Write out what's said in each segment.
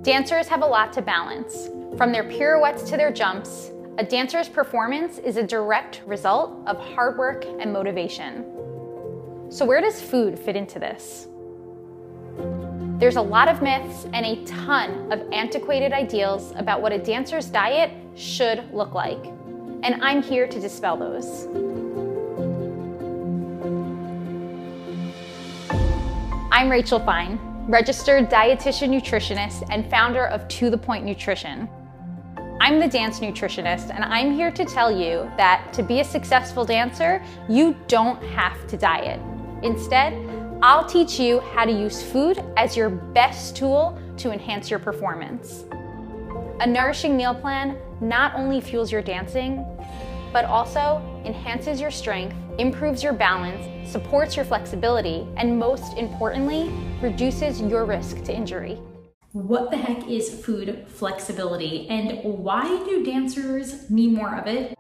Dancers have a lot to balance. From their pirouettes to their jumps, a dancer's performance is a direct result of hard work and motivation. So where does food fit into this? There's a lot of myths and a ton of antiquated ideals about what a dancer's diet should look like. And I'm here to dispel those. I'm Rachel Fine, registered dietitian nutritionist and founder of To The Point Nutrition. I'm the dance nutritionist, and I'm here to tell you that to be a successful dancer, you don't have to diet. Instead, I'll teach you how to use food as your best tool to enhance your performance. A nourishing meal plan not only fuels your dancing, but also enhances your strength, improves your balance, supports your flexibility, and most importantly, reduces your risk to injury. What the heck is food flexibility, and why do dancers need more of it?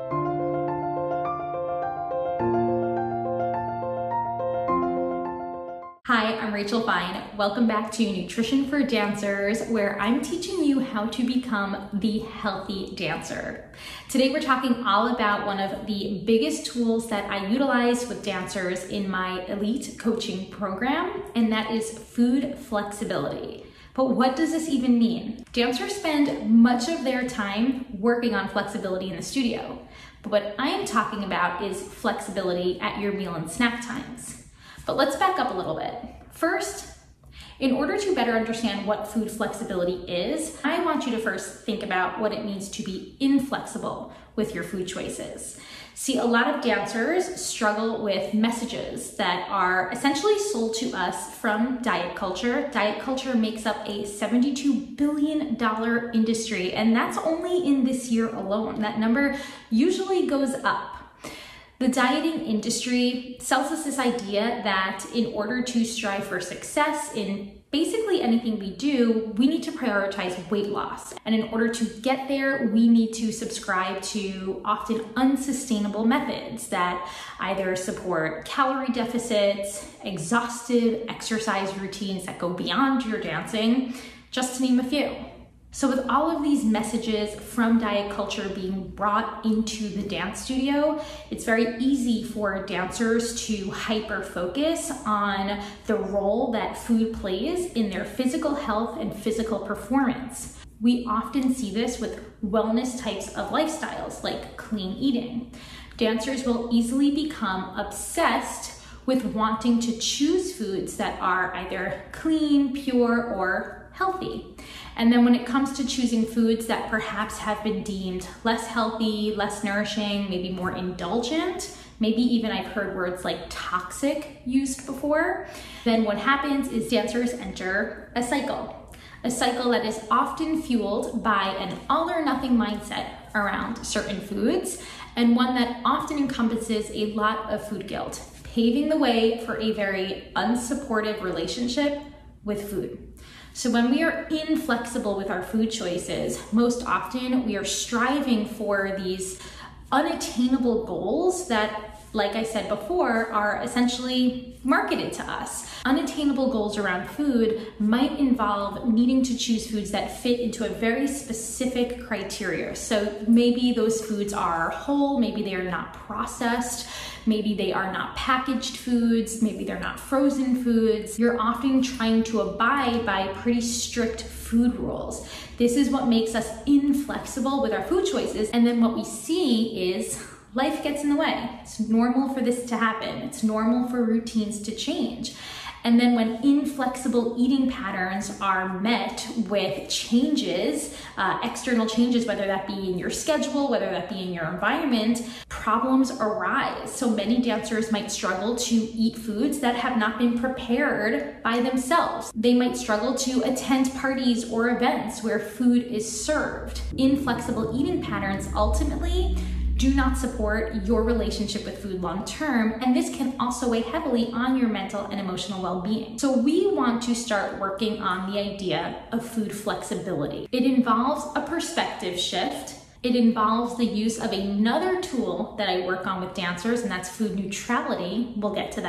Hi, I'm Rachel Fine. Welcome back to Nutrition for Dancers, where I'm teaching you how to become the healthy dancer. Today we're talking all about one of the biggest tools that I utilize with dancers in my elite coaching program, and that is food flexibility. But what does this even mean? Dancers spend much of their time working on flexibility in the studio, but what I am talking about is flexibility at your meal and snack times. But let's back up a little bit. First, in order to better understand what food flexibility is, I want you to first think about what it means to be inflexible with your food choices. See, a lot of dancers struggle with messages that are essentially sold to us from diet culture. Diet culture makes up a $72 billion industry, and that's only in this year alone. That number usually goes up. The dieting industry sells us this idea that in order to strive for success in basically anything we do, we need to prioritize weight loss. And in order to get there, we need to subscribe to often unsustainable methods that either support calorie deficits, exhaustive exercise routines that go beyond your dancing, just to name a few. So with all of these messages from diet culture being brought into the dance studio, it's very easy for dancers to hyper-focus on the role that food plays in their physical health and physical performance. We often see this with wellness types of lifestyles like clean eating. Dancers will easily become obsessed with wanting to choose foods that are either clean, pure, or healthy. And then when it comes to choosing foods that perhaps have been deemed less healthy, less nourishing, maybe more indulgent, maybe even I've heard words like toxic used before, then what happens is dancers enter a cycle that is often fueled by an all or nothing mindset around certain foods, and one that often encompasses a lot of food guilt, paving the way for a very unsupportive relationship with food. So when we are inflexible with our food choices, most often we are striving for these unattainable goals that, like I said before, are essentially marketed to us. Unattainable goals around food might involve needing to choose foods that fit into a very specific criteria. So maybe those foods are whole, maybe they are not processed, maybe they are not packaged foods, maybe they're not frozen foods. You're often trying to abide by pretty strict food rules. This is what makes us inflexible with our food choices. And then what we see is life gets in the way. It's normal for this to happen. It's normal for routines to change. And then when inflexible eating patterns are met with changes, external changes, whether that be in your schedule, whether that be in your environment, problems arise. So many dancers might struggle to eat foods that have not been prepared by themselves. They might struggle to attend parties or events where food is served. Inflexible eating patterns ultimately do not support your relationship with food long term, and this can also weigh heavily on your mental and emotional well-being. So we want to start working on the idea of food flexibility. It involves a perspective shift. It involves the use of another tool that I work on with dancers, and that's food neutrality. We'll get to that.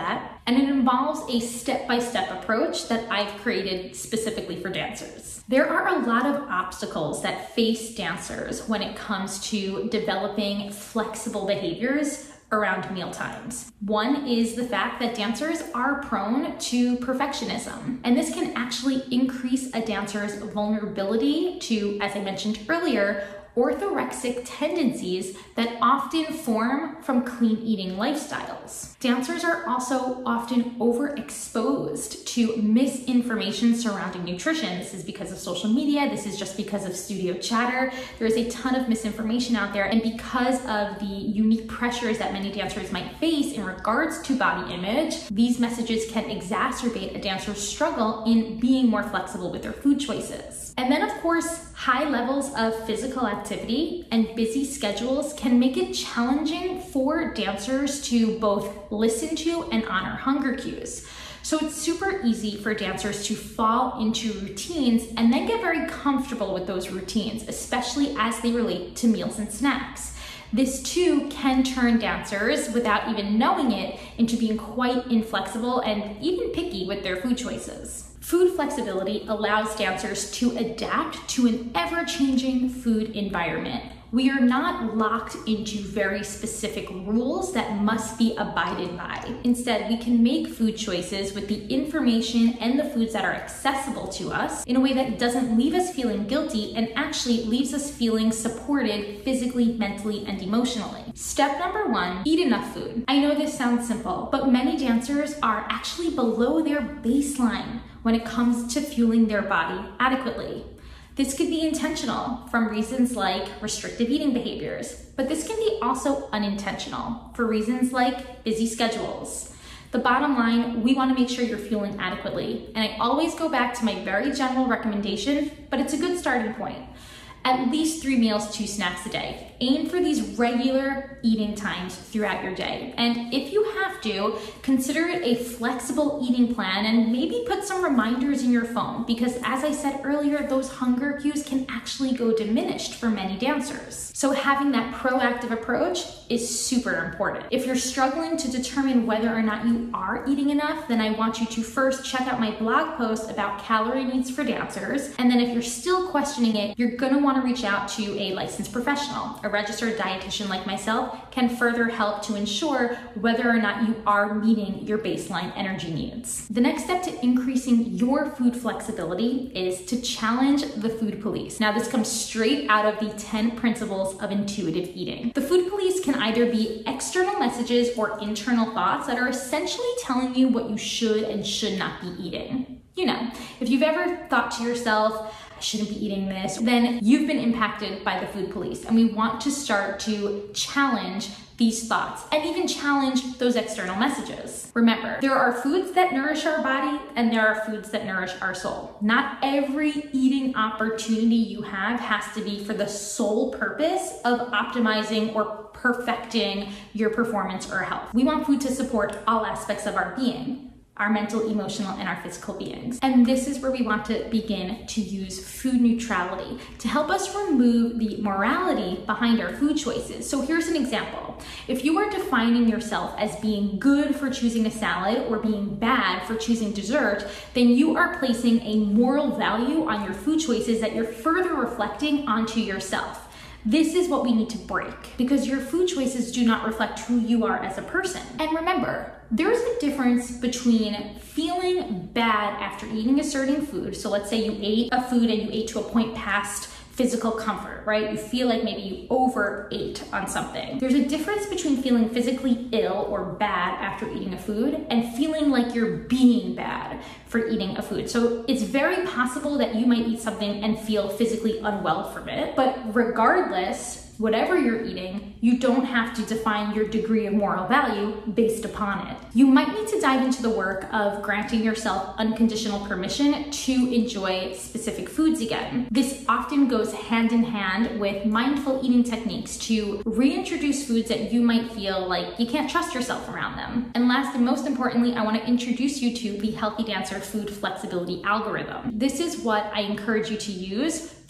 and it involves a step-by-step approach that I've created specifically for dancers. There are a lot of obstacles that face dancers when it comes to developing flexible behaviors around meal times. One is the fact that dancers are prone to perfectionism, and this can actually increase a dancer's vulnerability to, as I mentioned earlier, orthorexic tendencies that often form from clean eating lifestyles. Dancers are also often overexposed to misinformation surrounding nutrition. This is because of social media. This is just because of studio chatter. There is a ton of misinformation out there, and because of the unique pressures that many dancers might face in regards to body image, these messages can exacerbate a dancer's struggle in being more flexible with their food choices. And then, of course, high levels of physical activity and busy schedules can make it challenging for dancers to both listen to and honor hunger cues. So it's super easy for dancers to fall into routines and then get very comfortable with those routines, especially as they relate to meals and snacks. This too can turn dancers, without even knowing it, into being quite inflexible and even picky with their food choices. Food flexibility allows dancers to adapt to an ever-changing food environment. We are not locked into very specific rules that must be abided by. Instead, we can make food choices with the information and the foods that are accessible to us in a way that doesn't leave us feeling guilty and actually leaves us feeling supported physically, mentally, and emotionally. Step number 1, eat enough food. I know this sounds simple, but many dancers are actually below their baseline when it comes to fueling their body adequately. This could be intentional from reasons like restrictive eating behaviors, but this can be also unintentional for reasons like busy schedules. The bottom line, we want to make sure you're fueling adequately, and I always go back to my very general recommendation, but it's a good starting point. At least 3 meals, 2 snacks a day. Aim for these regular eating times throughout your day. And if you have to, consider it a flexible eating plan and maybe put some reminders in your phone, because as I said earlier, those hunger cues can actually go diminished for many dancers. So having that proactive approach is super important. If you're struggling to determine whether or not you are eating enough, then I want you to first check out my blog post about calorie needs for dancers. And then if you're still questioning it, you're gonna want to reach out to a licensed professional. A registered dietitian like myself can further help to ensure whether or not you are meeting your baseline energy needs. The next step to increasing your food flexibility is to challenge the food police. Now, this comes straight out of the 10 principles of intuitive eating. The food police can either be external messages or internal thoughts that are essentially telling you what you should and should not be eating. You know, if you've ever thought to yourself, I shouldn't be eating this, then you've been impacted by the food police, and we want to start to challenge these thoughts and even challenge those external messages. Remember, there are foods that nourish our body and there are foods that nourish our soul. Not every eating opportunity you have has to be for the sole purpose of optimizing or perfecting your performance or health. We want food to support all aspects of our being, our mental, emotional, and our physical beings. And this is where we want to begin to use food neutrality to help us remove the morality behind our food choices. So here's an example. If you are defining yourself as being good for choosing a salad or being bad for choosing dessert, then you are placing a moral value on your food choices that you're further reflecting onto yourself. This is what we need to break, because your food choices do not reflect who you are as a person. And remember, there's a difference between feeling bad after eating a certain food. So let's say you ate a food and you ate to a point past physical comfort, right? You feel like maybe you overate on something. There's a difference between feeling physically ill or bad after eating a food and feeling like you're being bad for eating a food. So it's very possible that you might eat something and feel physically unwell from it, but regardless, whatever you're eating, you don't have to define your degree of moral value based upon it. You might need to dive into the work of granting yourself unconditional permission to enjoy specific foods again. This often goes hand in hand with mindful eating techniques to reintroduce foods that you might feel like you can't trust yourself around them. And last and most importantly, I want to introduce you to the Healthy Dancer Food Flexibility Algorithm. This is what I encourage you to use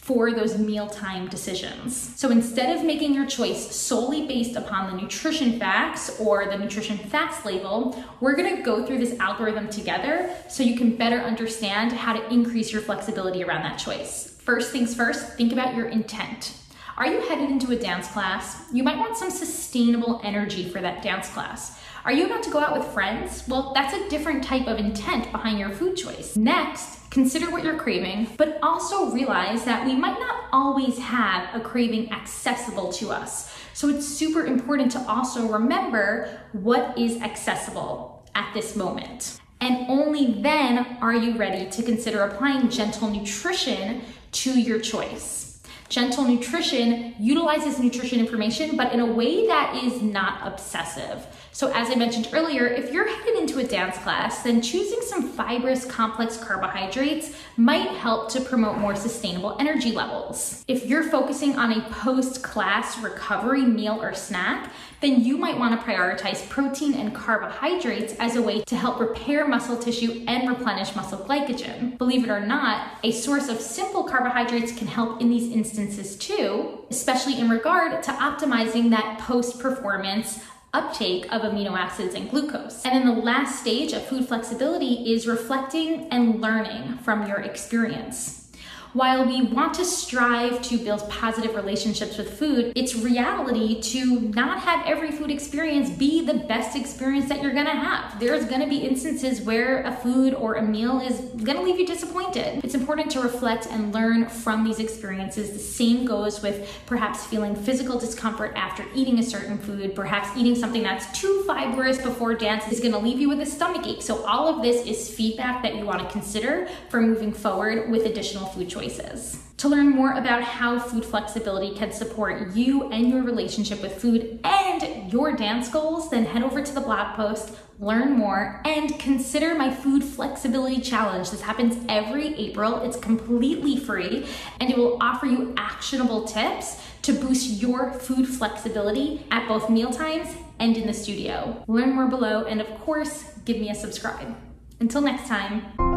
for those mealtime decisions. So instead of making your choice solely based upon the nutrition facts or the nutrition facts label, we're gonna go through this algorithm together so you can better understand how to increase your flexibility around that choice. First things first, think about your intent. Are you headed into a dance class? You might want some sustainable energy for that dance class. Are you about to go out with friends? Well, that's a different type of intent behind your food choice. Next, consider what you're craving, but also realize that we might not always have a craving accessible to us. So it's super important to also remember what is accessible at this moment. And only then are you ready to consider applying gentle nutrition to your choice. Gentle nutrition utilizes nutrition information, but in a way that is not obsessive. So as I mentioned earlier, if you're headed into a dance class, then choosing some fibrous complex carbohydrates might help to promote more sustainable energy levels. If you're focusing on a post-class recovery meal or snack, then you might want to prioritize protein and carbohydrates as a way to help repair muscle tissue and replenish muscle glycogen. Believe it or not, a source of simple carbohydrates can help in these instances too, especially in regard to optimizing that post-performance uptake of amino acids and glucose. And then the last stage of food flexibility is reflecting and learning from your experience. While we want to strive to build positive relationships with food, it's reality to not have every food experience be the best experience that you're gonna have. There's gonna be instances where a food or a meal is gonna leave you disappointed. It's important to reflect and learn from these experiences. The same goes with perhaps feeling physical discomfort after eating a certain food, perhaps eating something that's too fibrous before dance is gonna leave you with a stomachache. So all of this is feedback that you wanna consider for moving forward with additional food choices. To learn more about how food flexibility can support you and your relationship with food and your dance goals, then head over to the blog post, learn more, and consider my food flexibility challenge. This happens every April. It's completely free, and it will offer you actionable tips to boost your food flexibility at both mealtimes and in the studio. Learn more below, and of course, give me a subscribe. Until next time.